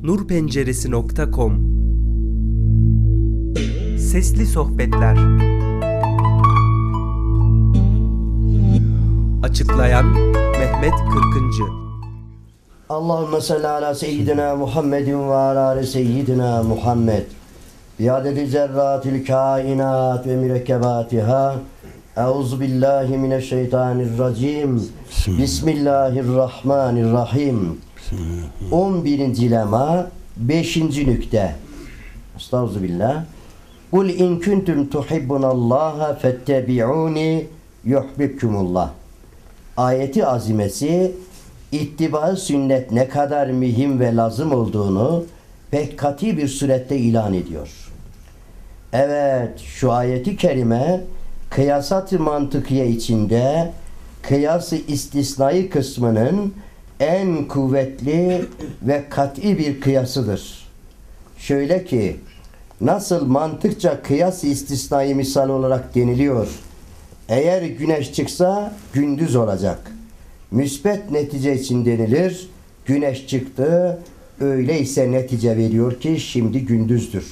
nurpenceresi.com. Sesli Sohbetler. Açıklayan Mehmet Kırkıncı. Allahümme salli ala seyyidina Muhammedin ve ala seyyidina Muhammed. Biadedi zerratil kainat ve mürekkebatiha. Euzubillahimineşşeytanirracim. Bismillahirrahmanirrahim. 11. lema 5. nükte. Estağfirullah. Kul in kuntum tuhibbunallaha fettebi'uni yuhbibkumullah. Ayeti azimesi ittiba sünnet ne kadar mühim ve lazım olduğunu pek kat'i bir surette ilan ediyor. Evet, şu ayeti kerime kıyasat-ı mantıkiye içinde kıyas-ı istisnai kısmının en kuvvetli ve kat'i bir kıyasıdır. Şöyle ki, nasıl mantıkça kıyas-ı istisnai misal olarak deniliyor, eğer güneş çıksa gündüz olacak. Müsbet netice için denilir, güneş çıktı, öyleyse netice veriyor ki şimdi gündüzdür.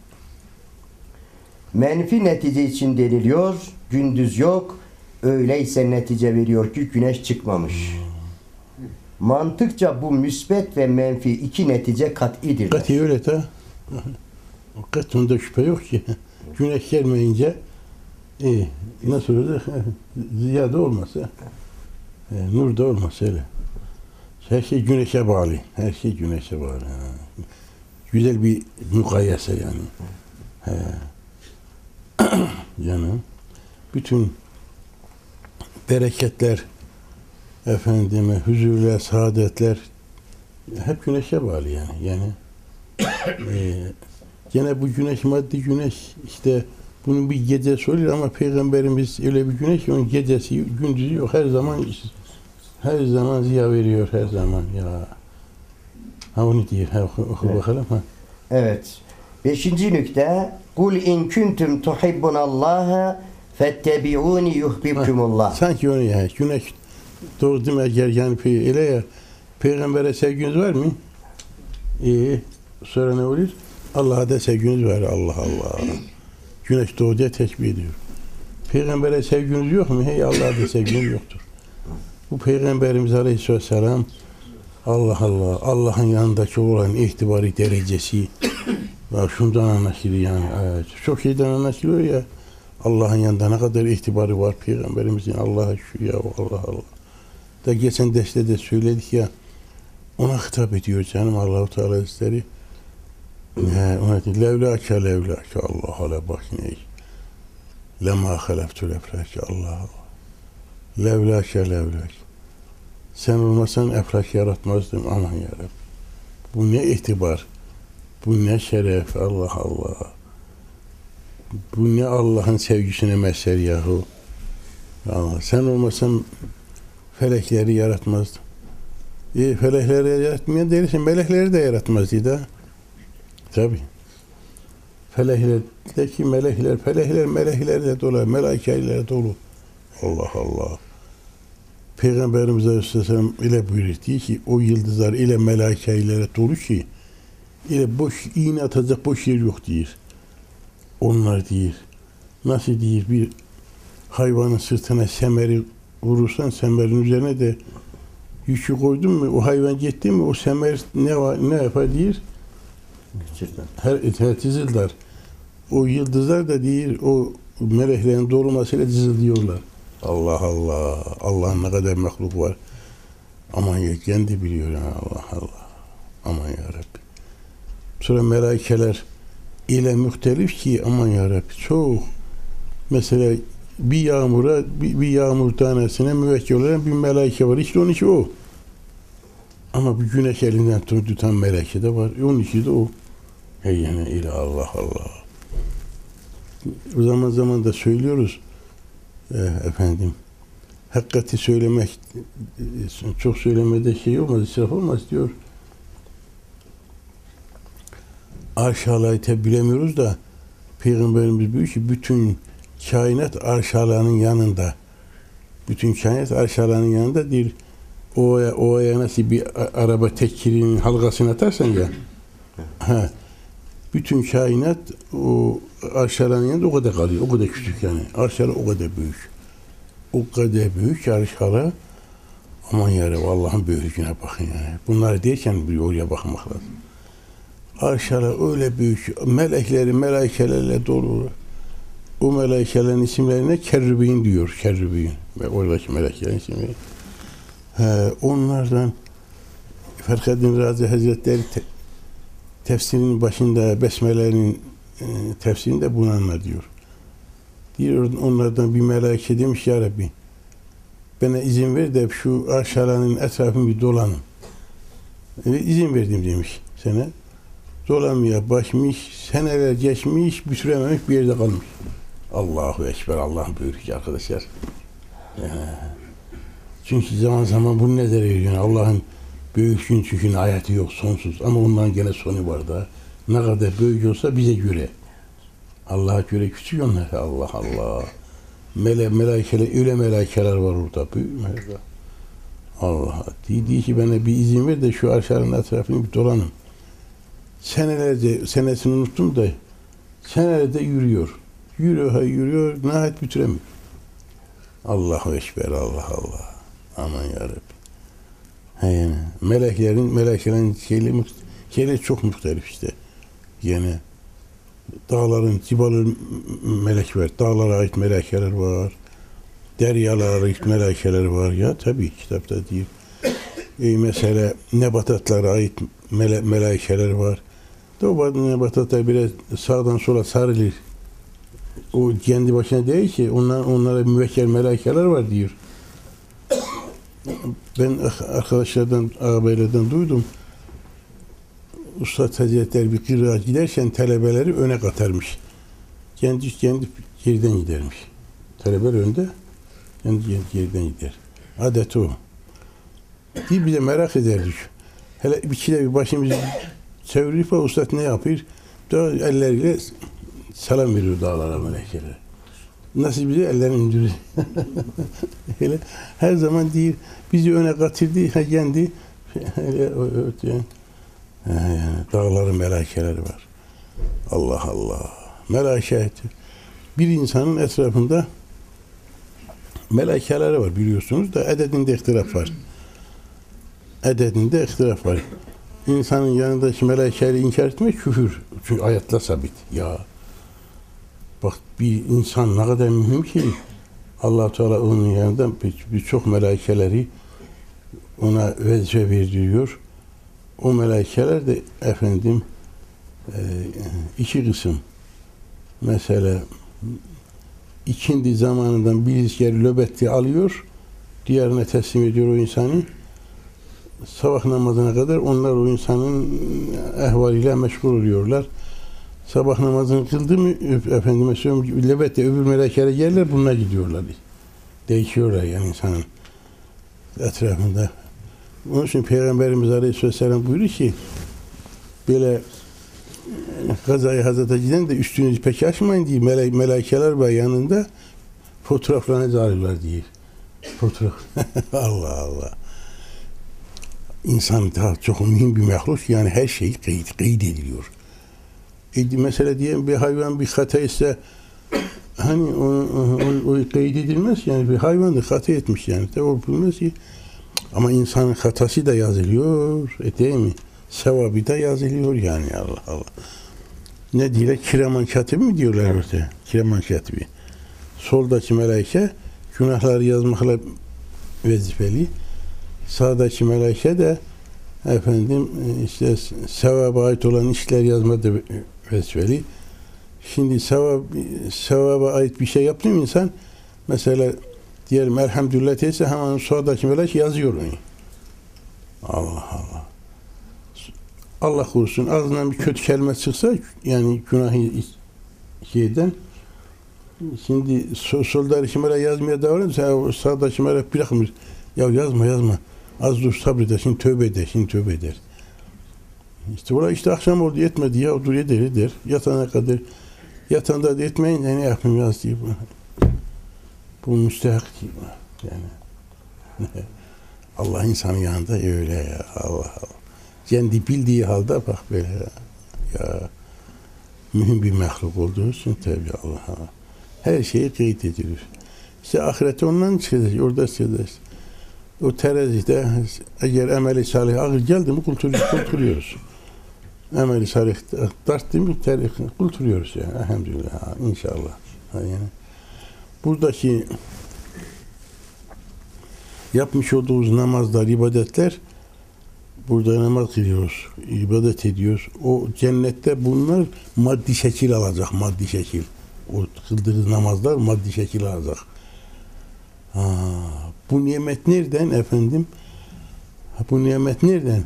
Menfi netice için deniliyor, gündüz yok, öyleyse netice veriyor ki güneş çıkmamış. Mantıkça bu müsbet ve menfi iki netice kat'idir. Kat'i öyle de. Kat'ında şüphe yok ki. Güneş gelmeyince nasıl olur? Ziyade olmasa, nur da olmasa öyle. Her şey güneşe bağlı. Her şey güneşe bağlı. Güzel bir mukayese yani. Canım. Bütün bereketler, efendime, huzurlar, saadetler hep güneşe bağlı yani. Gene bu güneş, maddi güneş, işte bunun bir gecesi oluyor ama Peygamberimiz öyle bir güneş, onun gecesi, gündüzü yok. Her zaman ziya veriyor, her zaman ya. Ha onu diyor, oku bakalım ha. Evet. 5. nükte. Kul in kuntum tuhibbunallaha fettebi'uni yuhbibkumullah. Sanki onu ya, güneş doğdu mu eğer yani öyle ya, Peygamber'e sevginiz var mı? Sonra ne olur? Allah'a da sevginiz var. Allah Allah. Güneş doğduğu tesbih ediyor. Peygamber'e sevginiz yok mu? Hey, Allah'a da sevginiz yoktur. Bu Peygamberimiz Aleyhisselam Allah Allah, Allah'ın yanındaki olan itibari derecesi ve şundan anlaşılıyor yani. Çok şeyden anlaşılıyor ya. Allah'ın yanında ne kadar itibarı var Peygamberimizin. Allah'a şükür ya, Allah Allah. Da geçen derste de söyledik ya, ona hitap ediyor canım Allah-u Teala Hazretleri. Ona diyor, levlâke Allah Allah bak ne? Lemâ haleftu leflâke Allah Allah. Levlâke. Sen olmasan eflak yaratmazdım, aman yarabbim. Bu ne itibar, bu ne şeref, Allah Allah. Bu ne Allah'ın sevgisine meser yahu. Allah, sen olmasan felekleri yaratmazdım. Felekleri yaratmayan değilsin, melekleri de yaratmazdı da. Tabii. Feleklerdeki melekler de dolu, melaikeler dolu. Allah Allah. Peygamberimiz Aleyhisselam ile buyuruyor ki o yıldızlar ile melaikeyle dolu ki ile boş iğne atacak boş yer yok diyor. Onlar diyor. Nasıl diyor, bir hayvanın sırtına semeri vurursan semerin üzerine de yükü koydun mu, o hayvan gitti mi, o semer ne yapar diyor? Her dizildar. O yıldızlar da diyor, o meleklerin doğrulmasıyla diziliyorlar. Allah Allah. Allah'ın ne kadar mahluk var. Aman ya, kendi biliyor ya, Allah Allah. Aman ya Rabbi. Sonra melaikeler ile muhtelif ki aman ya Rabbi, çok. Mesela bir yağmur tanesine müvekkil olan bir melaike var. İşte onun için o. Ama bu güneş elinden tutan melaike de var. Onun için de o. Yani ile Allah Allah. O zaman da söylüyoruz. Efendim, hakikati söylemek, çok söylemede şey olmaz, israf olmaz diyor. Arş-ı tabi bilemiyoruz da Peygamberimiz diyor ki bütün kainat arş-ı yanında. Bütün kainat arş-ı yanında değil. Ovaya nasıl bir araba tekerinin halkasını atarsan ya, He. Bütün kainat o arşaların yanında o kadar kalıyor. O kadar küçük yani. Arşalar o kadar büyük. O kadar büyük arşalar. Aman yarabbim Allah'ın büyüklüğüne bakın yani. Bunları derken bir oraya bakmak lazım. Arşalar öyle büyük. Melekleri melaikelerle dolu. O melaikelerin isimlerine kerrübin diyor. Kerrübin. Ve oradaki meleklerin isimleri. Onlardan Ferhaddin Razi Hazretleri tefsirinin başında Besmele'nin tefsirinde bunu anlatıyor. Diyor onlardan bir melaike demiş ya Rabbi bana izin ver de şu arşalanın etrafını bir dolanım. İzin verdim demiş sana. Dolanmaya başmış, seneler geçmiş, bitirememiş bir yerde kalmış. Allahu Ekber, Allah'ın büyüklüğü arkadaşlar. Çünkü zaman zaman bunu ne der yani Allah'ın büyüklüğün çünkü ayeti yok sonsuz ama ondan gene sonu var da ne kadar büyük olsa bize göre. Allah'a göre küçük onlar. Allah Allah. Melaikeler, öyle melaikeler var orada. Büyük melekler. Allah. Diyor ki bana bir izin ver de şu arşanın etrafını bir dolanım. Senelerce, senesini unuttum da senelerde yürüyor. Yürüyor, nihayet bitiremiyor. Allahu Ekber, Allah Allah. Aman yarabbim. Yani meleklerin şeyleri çok muhtelif işte. Yani dağların, cibalın melek var. Dağlara ait melekeler var. Deryalara ait melekeler var. Ya tabii kitapta değil. Mesela nebatatlara ait melekeler var. O nebatatlar biraz sağdan sola sarılır. O kendi başına değil ki onlara müvekkel melekeler var diyor. Ben arkadaşlardan, ağabeylerden duydum. Üstad Hazretleri bir kırığa giderken talebeleri öne katarmış. Kendi geriden gidermiş. Talebeler önde, kendi geriden gider. Adet o. Bir de merak ederdik. Hele bir başımızı çevirip Üstad ne yapıyor? Elleriyle selam veriyor dağlara, melekelere. Nasıl bize ellerini indiriyor. Hele her zaman değil, bizi öne katırdı, kendi yani. Yani dağların melaikeleri var. Allah Allah. Melaike. Bir insanın etrafında melaikeleri var biliyorsunuz da ededinde ihtilaf var. Ededinde ihtilaf var. İnsanın yanındaki melaikeleri inkar etmek küfür. Çünkü ayetler sabit. Ya bak bir insan ne kadar mühim ki Allah Teala onun yanında birçok melaikeleri ona vazife verdiriyor. O melaikeler de efendim iki kısım. Mesela ikindi zamanından birisi löbeti alıyor, diğerine teslim ediyor o insanı. Sabah namazına kadar onlar o insanın ehvaliyle meşgul oluyorlar. Sabah namazını kıldı mı efendime söyleyeyim löbette öbür melaikeler gelirler bunlar gidiyorlar. Değişiyorlar yani insanın etrafında. Onun için Peygamberimiz Aleyhisselam buyuruyor ki böyle kazayı hazata giden de üstünüzü pek açmayın diye melaikeler var yanında fotoğraflarını alırlar diye. Fotoğraf. Allah Allah. İnsan daha çok mühim bir mahluk yani her şey kayıt ediliyor. Mesela diyelim bir hayvan bir hata ise hani o kayıt edilmez yani bir hayvan da hata etmiş yani de o bilmez ki. Ama insanın hatası da yazılıyor, değil mi? Sevabı da yazılıyor yani Allah Allah. Ne diyorlar? Kiraman katibi mi diyorlar orada? Kiraman katibi. Soldaki melaike günahları yazmakla vazifeli. Sağdaki melaike de efendim işte sevaba ait olan işler yazmada vazifeli. Şimdi sevaba ait bir şey yaptı mı insan? Mesela diyelim elhamdülillah teyze hemen sağdaki melek yazıyor onu. Allah Allah. Allah korusun ağzından bir kötü kelime çıksa yani günahı şeyden şimdi soldaki melek yazmaya davranırsa sağdaki melek bırakmıyor. Ya yazma. Az dur sabreder. Şimdi tövbe eder. İşte orada işte akşam oldu yetmedi ya dur eder. Yatana kadar yatanda da etmeyin ne yapayım yaz diye. Bu müstehak değil yani. Allah insanın yanında öyle ya Allah Allah. Kendi bildiği halde bak böyle ya. ya. Mühim bir mahluk olduğu için tabii Allah'a. Her şeyi kayıt edilir. İşte ahirete ondan çıkacak, orada çıkacak. O terazide eğer emeli salih ağır geldi mi kurtuluyoruz. Emeli salih darttı mı kurtuluyoruz yani. Elhamdülillah. İnşallah. Yani buradaki yapmış olduğumuz namazlar, ibadetler, burada namaz kılıyoruz, ibadet ediyoruz. O cennette bunlar maddi şekil alacak, maddi şekil. O kıldığınız namazlar maddi şekil alacak. Bu nimet nereden efendim? Bu nimet nereden?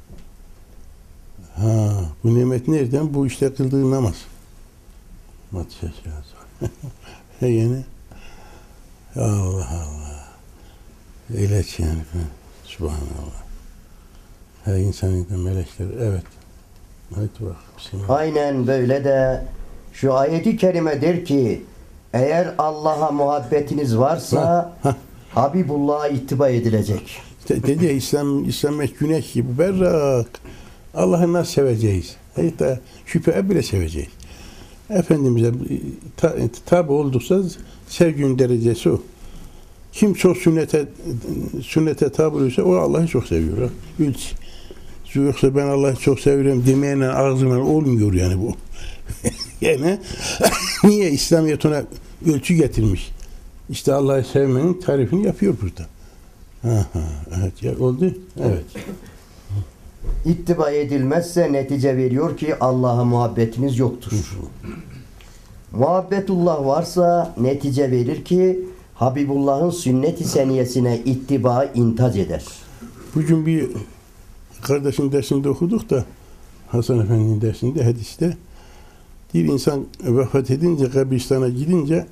Bu nimet nereden? Bu işte kıldığı namaz. Maddi şekil alacak. Yani Allah Allah. Öyle yani. Subhanallah. Her insanın da melekler. Evet. Hadi bak. Aynen böyle de şu ayeti kerime der ki eğer Allah'a muhabbetiniz varsa Habibullah'a ittiba edilecek. Dedi ya İslam güneş gibi berrak. Allah'ı nasıl seveceğiz? Hatta şüphe bile seveceğiz. Efendimiz'e tabi olduksa sevginin derecesi o. Kim çok sünnete tabi olursa o Allah'ı çok seviyor. Yoksa ben Allah'ı çok seviyorum demeyenle ağzımdan olmuyor yani bu. Yani niye İslamiyet ona ölçü getirmiş? İşte Allah'ı sevmenin tarifini yapıyor burada. Evet ya oldu. Evet. İttiba edilmezse netice veriyor ki Allah'a muhabbetiniz yoktur. Muhabbetullah varsa netice verir ki Habibullah'ın sünnet-i seniyesine ittiba intac eder. Bugün bir kardeşin dersinde okuduk da Hasan Efendi'nin dersinde hadiste bir insan vefat edince kabristana gidince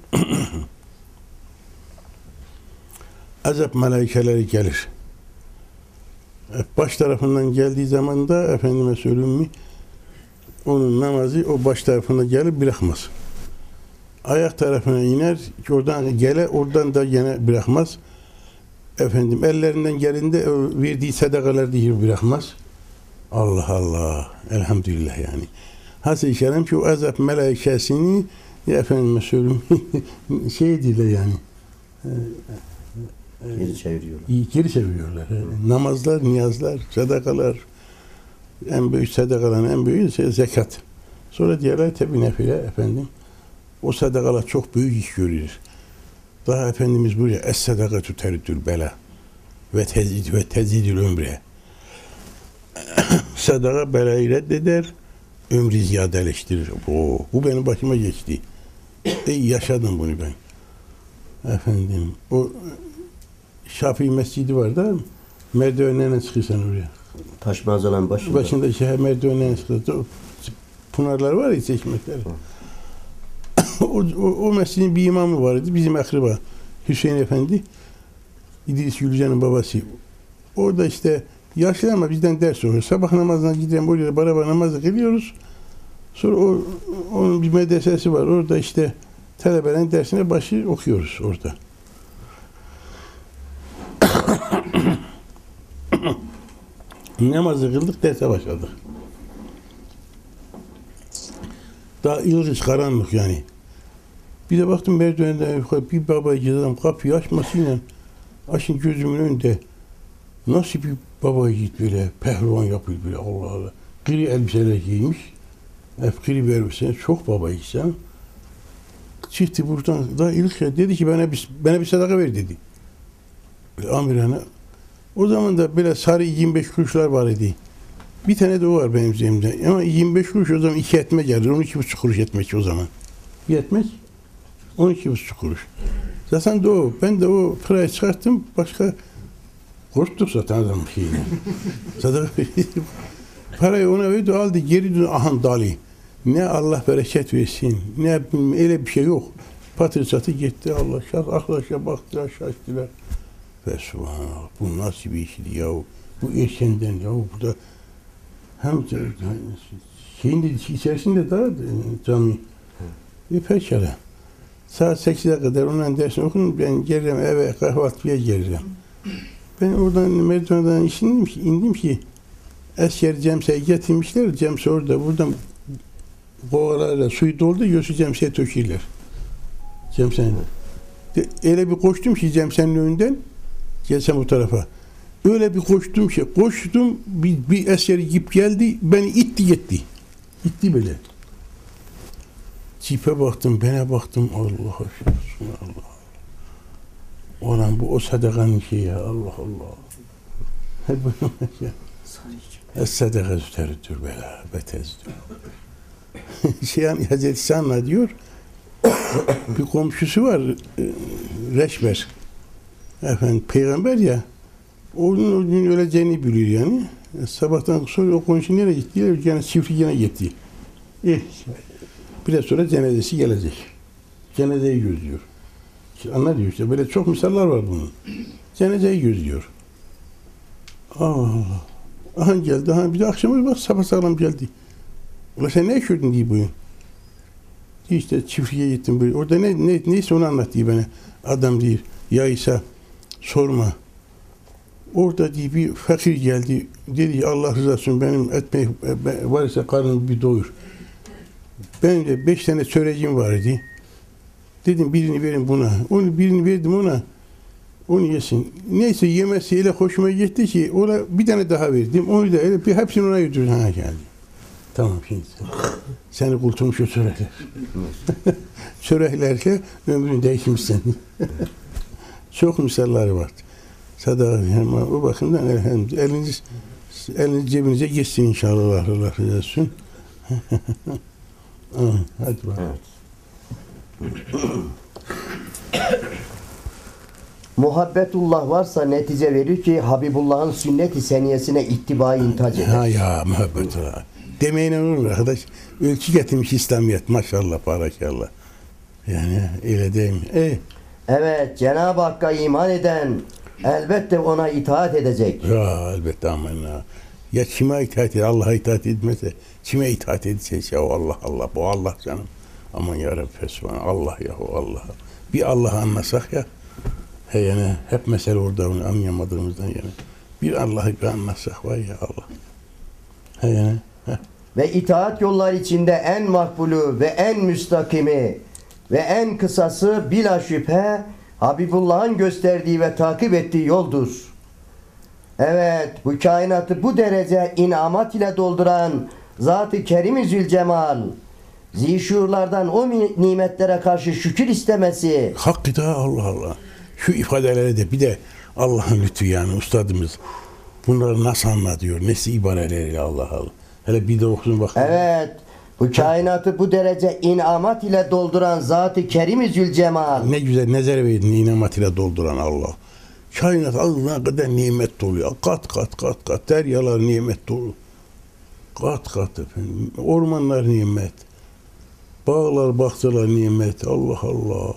azap melaikeleri gelir. Baş tarafından geldiği zaman da efendime söyleyeyim mi onun namazı o baş tarafına gelip bırakmaz. Ayak tarafına iner, oradan da yine bırakmaz. Efendim ellerinden gelinde verdiği sadakalar diye bırakmaz. Allah Allah. Elhamdülillah yani. Hasıl-i Kerem ki o azap melaikesini efendime söyleyeyim şey değil yani. Geri çeviriyorlar. Namazlar, niyazlar, sadakalar, en büyük sadakaların en büyüğü zekat. Sonra diğerler tabi nefile efendim. O sadakalar çok büyük iş görür. Daha Efendimiz buraya es-sadakatu teridül bela ve tezidül ömre. Sadaka belayı reddeder, ömrü ziyadeleştirir. Bu benim başıma geçti. Yaşadım bunu ben. Efendim, o Şafii Mescidi var da merdivenlerine çıkıyorsan oraya. Taş mağazaların başında. Başında merdivenlerine çıkıyorsan. Pınarlar var ya, çeşmekler. O mescidin bir imamı vardı. Bizim akraba Hüseyin Efendi. İdris Gülcan'ın babası. Orada işte yaşlı ama bizden ders okuyor. Sabah namazına gidelim oraya beraber namazı kılıyoruz. Sonra onun bir medresesi var. Orada işte talebelerin dersine başı okuyoruz orada. Namazı kıldık, derse başladık. Daha ilginç karanlık yani. Bir de baktım merdivenden bir babacı adam kapıyı açmasıyla açın gözümün önünde nasıl bir baba yiğit böyle pehlivan yapıyor böyle Allah Allah. Gri elbiseler giymiş. Gri bir elbise çok baba yiğitsen. Çıktı buradan daha ilk dedi ki bana bir sadaka ver dedi. Amirane. O zaman da böyle sarı 25 kuruşlar var idi. Bir tane de o var benim üzerimde. Ama 25 kuruş o zaman 2 etmek gelir. 12,5 kuruş etmek o zaman. Bir etmek 12,5 kuruş. Zaten de o. Ben de o parayı çıkarttım. Başka korktuk zaten adam şeyine. Zaten parayı ona verdi aldı. Geri dön ahan dali. Ne Allah bereket versin. Ne öyle bir şey yok. Patır çatı gitti Allah. Arkadaşlar baktılar şaştılar. Ve subhanallah. Bu nasıl bir işdi yahu. Bu eşenden yahu. Bu da hem şeyin de içerisinde daha cami. Pekala. Saat 8'e kadar onların dersini okudum. Ben geleceğim eve kahvaltıya geleceğim. Ben oradan merdivenden indim ki esker Cemse'yi getirmişler. Cemse orada. Buradan kovalarla suyu doldu, yosu cemseye tökürler. Cemsenin. Öyle bir koştum ki cemsenin önünden, gelsem bu tarafa. Öyle bir koştum ki, bir eseri gip geldi, beni itti gitti. İtti böyle. Cipe baktım, bana baktım, Allah'a şükür, Allah. Olan bu o sadakanın şeyi ya, Allah Allah. Hep bunu ya. Es-sadaka züteridir bela, betezdir. Yani Hazreti Sanna diyor, bir komşusu var, Reşber. Efendim, peygamber ya, onun o gün öleceğini biliyor yani. Sabahtan sonra o komşu nereye gitti? Yani çiftliğine gitti. Biraz sonra cenazesi gelecek. Cenazeyi gözlüyor. Anla diyor işte, böyle çok misaller var bunun. Cenazeyi gözlüyor. Allah Allah. Aha geldi, aha bir de akşama bak sapasağlam geldi. Ulan sen ne yaşıyordun diye bugün. Diye işte çiftliğe gittim böyle. Orada neyse onu anlattı bana. Adam diyor, ya İsa sorma. Orada diye bir fakir geldi. Dedi Allah rızası için benim etmeyi varsa karnımı bir doyur. Benim de 5 tane söyleyeceğim vardı. Dedim birini verin buna. Birini verdim ona. Onu yesin. Neyse yemesi öyle hoşuma gitti ki ona bir tane daha verdim. Onu da öyle hepsini ona götürdüm. Ha geldi. Tamam şimdi. Seni kurtulmuş o sörehler. Sörehlerle ömrünü değişmişsin. Çok misalleri var. Sadaka yani o bakımdan elhamdülillah. Eliniz cebinize geçsin inşallah. Allah razı olsun. Hadi bakalım. Muhabbetullah varsa netice verir ki Habibullah'ın sünnet-i seniyesine ittibayı intac eder. Ha ya muhabbetullah. Demeyle olur mu arkadaş? Ölçü getirmiş İslamiyet maşallah barakallah. Yani öyle değil mi? Evet, Cenab-ı Hakk'a iman eden elbette ona itaat edecek. Ya elbette aman ya. Ya kime itaat eder? Allah'a itaat etmese kime itaat edecek ya Allah Allah. Bu Allah canım. Aman ya Rabbi Fesubhan. Allah ya Allah. Bir Allah'ı anlasak ya. Yani hep mesele orada onu anlayamadığımızdan yani. Bir Allah'ı bir anlasak var ya Allah. Yani. Ve itaat yolları içinde en makbulü ve en müstakimi ve en kısası bila şüphe Habibullah'ın gösterdiği ve takip ettiği yoldur. Evet, bu kainatı bu derece inamat ile dolduran Zat-ı Kerim-i Zülcemal, zişurlardan o nimetlere karşı şükür istemesi. Hakikaten Allah Allah. Şu ifadelere de bir de Allah'ın lütfu yani ustadımız. Bunları nasıl anlatıyor? Nesi ibareleriyle Allah Allah. Hele bir de okusun bakalım. Evet, bu kainatı bu derece inamat ile dolduran Zat-ı Kerim-i Zülcemal. Ne güzel nezere verdin inamet ile dolduran Allah. Kainat Allah'a kadar nimet dolu. Kat kat kat kat. Deryalar nimet dolu. Kat kat efendim. Ormanlar nimet. Bağlar, bahçeler nimet. Allah Allah.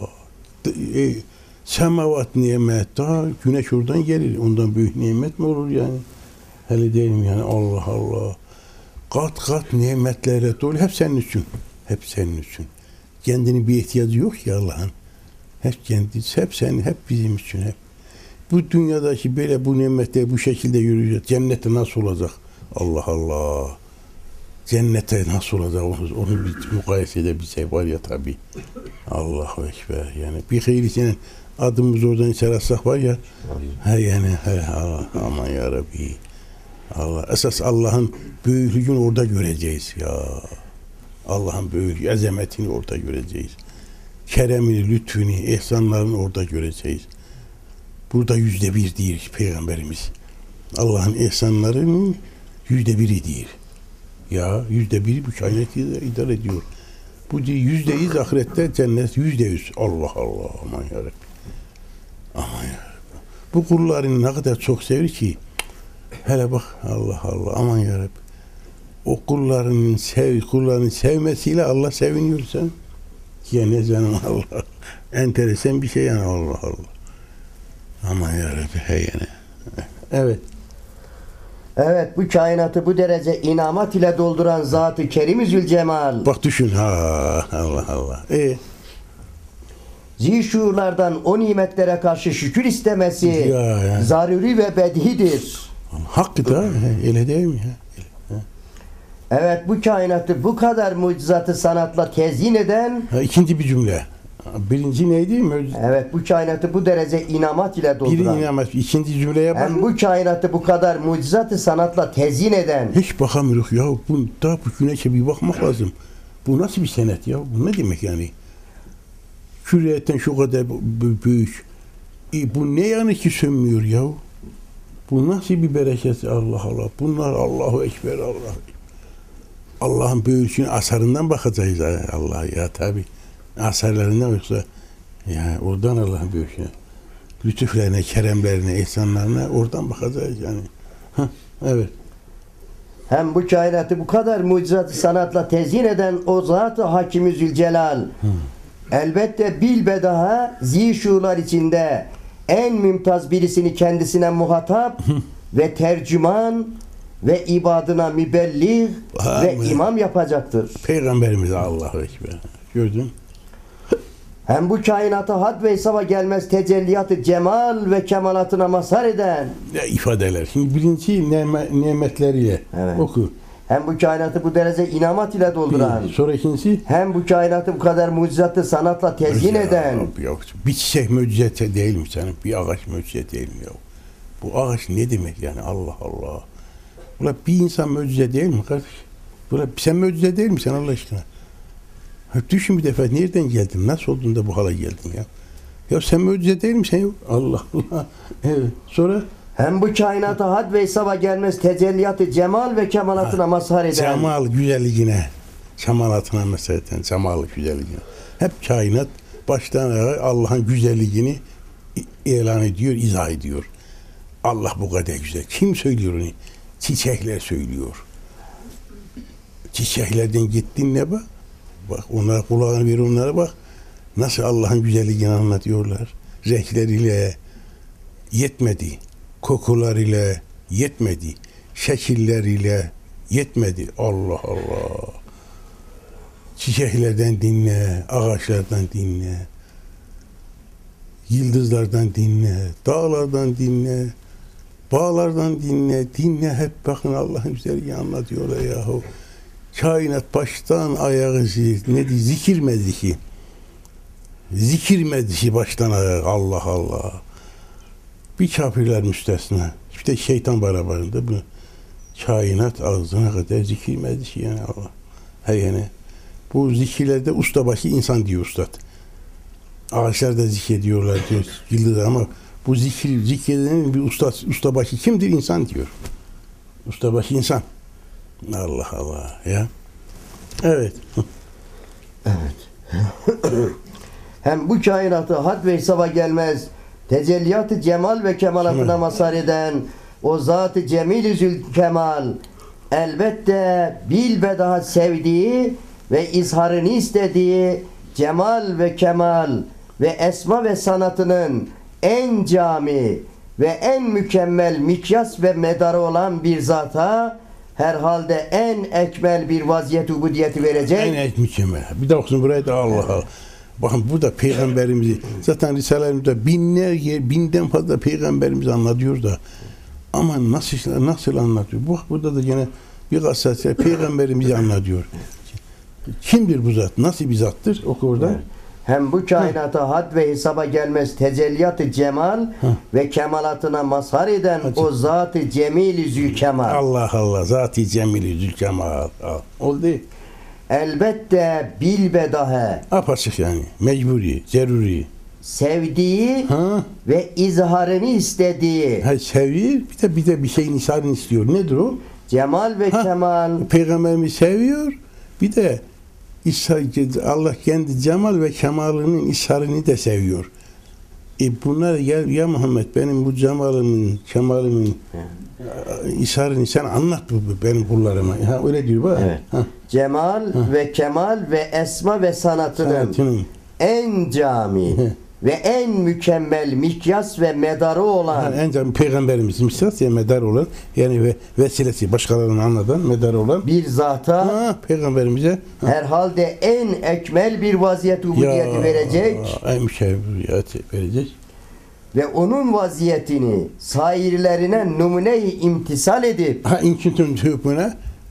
Semavat nimet. Daha güneş oradan gelir. Ondan büyük nimet mi olur yani? Hele değil mi yani? Allah Allah. Kat kat nimetlerle dolu. Hep senin için. Hep senin için. Kendinin bir ihtiyacı yok ya Allah'ın. Hep kendisi. Hep senin. Hep bizim için. Hep. Bu dünyadaki böyle bu nimette bu şekilde yürüyeceğiz. Cennette nasıl olacak? Allah Allah. Cennete nasıl olacak? Onu bir mukayese edebilsek var ya tabii. Allahu Ekber. Yani bir hayırlısının adımızı oradan içeri atsak var ya. Yani Allah, aman ya Rabbi. Allah. Esas Allah'ın büyüklüğünü orada göreceğiz ya. Allah'ın büyüklüğü, azametini orada göreceğiz. Keremini, lütfünü, ihsanlarını orada göreceğiz. Burada 1% değil Peygamberimiz. Allah'ın ihsanlarının 1%'i değil. Ya 1%1 bu kainatı idare ediyor. Bu %100 ahirette cennet %100. Allah Allah aman ya Rabbi. Aman ya Rabbi. Bu kullarını ne kadar çok sever ki. Hele bak Allah Allah aman ya Rabbi. O kullarının sevmesiyle Allah seviniyor sen. Yani canım Allah. Enteresan bir şey yani Allah Allah. Aman ya Rabbi heyene. Evet. Evet, bu kainatı bu derece inamat ile dolduran Zat-ı Kerim-i Zülcemal. Bak düşün ha Allah Allah. Zişurlardan o nimetlere karşı şükür istemesi zaruri ve bedhidir. Hakkı da öyle değil mi? Evet, bu kainatı bu kadar mucizatı sanatla tezyin eden, İkinci bir cümle. Birinci neydi? evet, bu kainatı bu derece inamat ile Biri dolduran, inanmaz. İkinci cümleye bak. hem bu kainatı bu kadar mucizatı sanatla tezyin eden, Hiç bakamıyoruz ya. Daha bu güneşe bir bakmak lazım. Bu nasıl bir senet ya? Bu ne demek yani? Küreyetten şu kadar büyük. Bu ne yani ki sönmüyor ya? Bu nasıl bir bereket? Allah Allah. Bunlar Allahu Ekber Allah. Allah'ın büyüklüğünün asarından bakacağız Allah ya tabi. Asarlarından yoksa ya oradan Allah'ın büyüklüğüne. Lütuflarına, keremlerine, ihsanlarına oradan bakacağız yani. Hah, evet. hem bu kainatı bu kadar mucizatı sanatla tezyin eden o Zat-ı Hakim-i Zülcelal, elbette bilbedaha zişular içinde en mümtaz birisini kendisine muhatap ve tercüman ve ibadına mübelliğ ve Amin. imam yapacaktır. Peygamberimiz Allahu Ekber. Gördün? Hem bu kainata had ve hesaba gelmez tecelliyatı cemal ve kemalatına mazhar eden, Ya ifadeler. Şimdi birinci nimetleriyle Evet. oku. hem bu kainatı bu derece inamat ile dolduran, Sonra ikincisi hem bu kainatı bu kadar mucizatı sanatla tezyin eden, Yok, bir çiçek mucize değil mi canım? Bir ağaç mucize değil mi ya? Bu ağaç ne demek yani? Allah Allah. Ulan bir insan mucize değil mi kardeş? Ulan sen mucize değil misin Allah aşkına? Düşün bir defa nereden geldin? Nasıl oldun da bu hale geldin ya? Ya sen mucize değil misin ya? Allah Allah. Evet. Sonra hem bu kainata had ve hesaba gelmez tecelliyatı cemal ve kemalatına mazhar eden, cemal güzelliğine, kemalatına mesela cemal güzelliğine. Hep kainat baştan ayağa Allah'ın güzelliğini ilan ediyor, izah ediyor. Allah bu kadar güzel. Kim söylüyor onu? Çiçekler söylüyor. Çiçeklerden gittin ne bak? Bak onlara kulağını ver, onlara bak. Nasıl Allah'ın güzelliğini anlatıyorlar. Renkleriyle yetmedi. Kokularıyla yetmedi. Şekilleriyle yetmedi. Allah Allah. Çiçeklerden dinle, ağaçlardan dinle. Yıldızlardan dinle, dağlardan dinle, bağlardan dinle, dinle hep bakın Allah'ın güzelliğini anlatıyorlar yahu. Kainat baştan ayağı ne diyor, zikir medhi. Zikir medhi baştan ayağı Allah Allah. Bir kafirler müstesna. İşte şeytan beraberinde bu kainat ağzına kadar zikir medhi yani Allah. He yani bu zikirlerde ustabaşı insan diyor ustad. Ağaçlar da zikrediyorlar diyor yıldızlar ama bu zikredenin bir ustabaşı kimdir? İnsan diyor. Ustabaşı insan. Allah Allah ya. Evet. hem bu kainatı had ve hesaba gelmez tecelliyatı cemal ve kemalatına mazhar eden o Zat-ı Cemil-i Zülkemal, elbette bilbedaha sevdiği ve izharını istediği cemal ve kemal ve esma ve sanatının en cami ve en mükemmel mikyas ve medarı olan bir zata herhalde en ekmel bir vaziyet ubudiyeti verecek. En mükemmel. Bir de okusun buraya da Allah Allah. Bakın burada peygamberimizi zaten Risale'mizde binden fazla peygamberimizi anlatıyor da ama nasıl anlatıyor? Bak burada da yine bir gazetesi peygamberimizi anlatıyor. Kimdir bu zat? Nasıl bir zattır? Oku orada. Evet. Hem bu kainata had ve hesaba gelmez tecelliyatı cemal ve kemalatına mazhar eden o Zat-ı Cemil-i Zülkemal. Allah Allah. Zat-ı Cemil-i Zülkemal. Oldu. Elbette bilbedahe Apaçık yani. Mecburi, zeruri. sevdiği Ha? ve izharını istediği Ha, seviyor. Bir de bir şeyin isharını istiyor. Nedir o? cemal ve kemal Peygamberimizi seviyor. Bir de Allah kendi cemal ve kemalinin isharını da seviyor. Bunlar ya Muhammed benim bu cemalımın, kemalimin isharını sen anlat benim kullarıma. Ha, öyle diyor bak. Evet. Ha. Cemal ve kemal ve esma ve sanatının en cami ve en mükemmel mikyas ve medarı olan En can peygamberimiz misal ya medar olan yani ve vesilesi başkalarını anladan medar olan bir zata peygamberimize herhalde en ekmel bir vaziyet ubudiyeti verecek en mükemmel verecek ve onun vaziyetini sairlerine numune-i imtisal edip inküntün hükmüne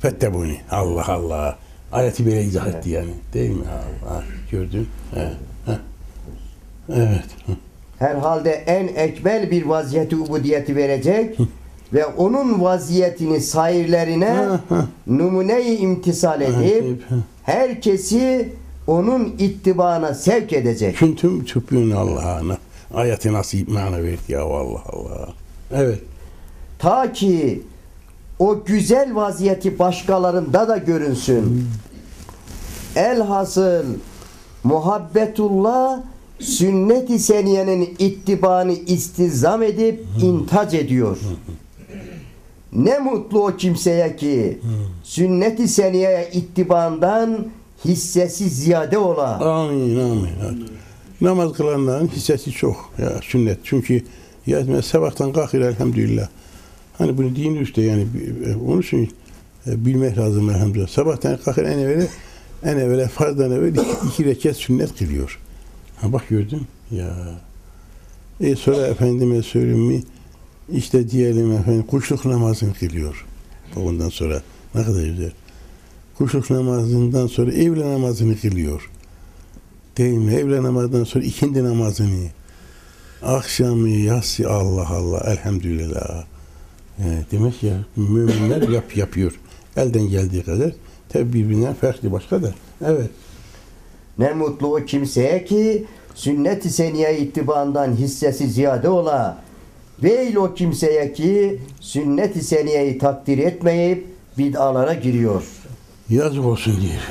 Fettebuni. Allah Allah. Ayeti böyle izah etti yani. Değil mi? Allah. Gördün. Evet. Evet. Herhalde en ekmel bir vaziyeti ubudiyeti verecek ve onun vaziyetini sairlerine numune-i imtisal edip herkesi onun ittibana sevk edecek. Küntüm tüpün Allah'ına. Ayeti nasip mana verdi ya Allah Allah. Evet. Ta ki o güzel vaziyeti başkalarında da görünsün. Elhasıl muhabbetullah sünnet-i seniyenin ittibanı istizam edip intac ediyor. Ne mutlu o kimseye ki sünnet-i seniyeye ittibandan hissesi ziyade ola. Amin amin. Namaz kılanların hissesi çok ya sünnet. Çünkü ya sabahtan kalkır elhamdülillah. Hani bunu din üstte yani onun için bilmek lazım elhamdülillah. Sabahtan kalkır en evvela farzdan evvel 2 rekat sünnet kılıyor. Ha bak gördün ya. Sonra efendime söyleyeyim mi? İşte diyelim efendim kuşluk namazını kılıyor. Ondan sonra ne kadar güzel. Kuşluk namazından sonra evle namazını kılıyor. Değil mi? Evle namazından sonra ikindi namazını. Akşamı, yatsı Allah Allah elhamdülillah. Demek ya müminler yapıyor. Elden geldiği kadar. Tabi birbirinden farklı başka da. Evet. Ne mutlu o kimseye ki sünnet-i seniye ittibandan hissesi ziyade ola. Veil o kimseye ki sünnet-i seniyeyi takdir etmeyip bid'alara giriyor. Yazık olsun diye.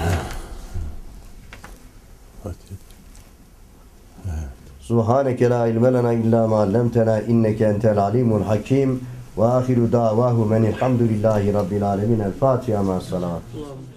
Hadi. Subhaneke la ilme lena illa ma allamtena inneke entel alimul hakim ve ahiru davahu menilhamdülillahi rabbil alemin. El Fatiha ma salavat.